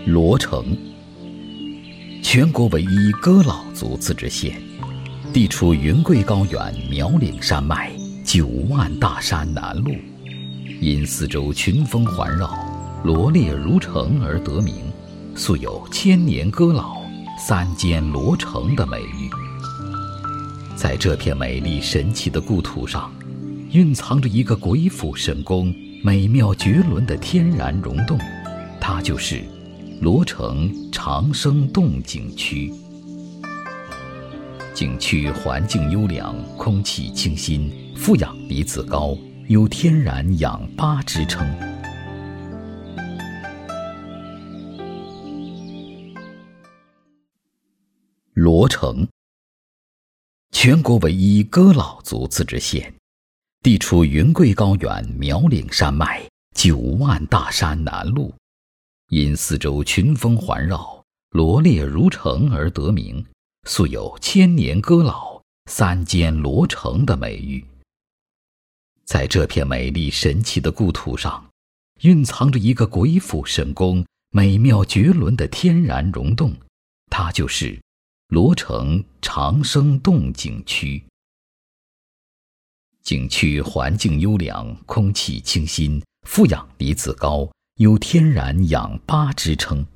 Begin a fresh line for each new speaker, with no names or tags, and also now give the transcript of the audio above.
罗城，全国唯一仡佬族自治县，地处云贵高原苗岭山脉9万大山南麓，因四周群峰环绕，罗列如城而得名，素有千年仡佬、三间罗城的美誉。在这片美丽神奇的故土上，蕴藏着一个鬼斧神工、美妙绝伦的天然溶洞，它就是罗城长生洞景区。景区环境优良，空气清新，负氧离子高，有天然氧吧之称。罗城，全国唯一仡佬族自治县，地处云贵高原苗岭山脉9万大山南麓，因四周群峰环绕，罗列如城而得名，素有千年仡佬、三间罗城的美誉。在这片美丽神奇的故土上，蕴藏着一个鬼斧神工、美妙绝伦的天然溶洞，它就是罗城长生洞景区。景区环境优良，空气清新，负氧离子高，有天然氧吧之称。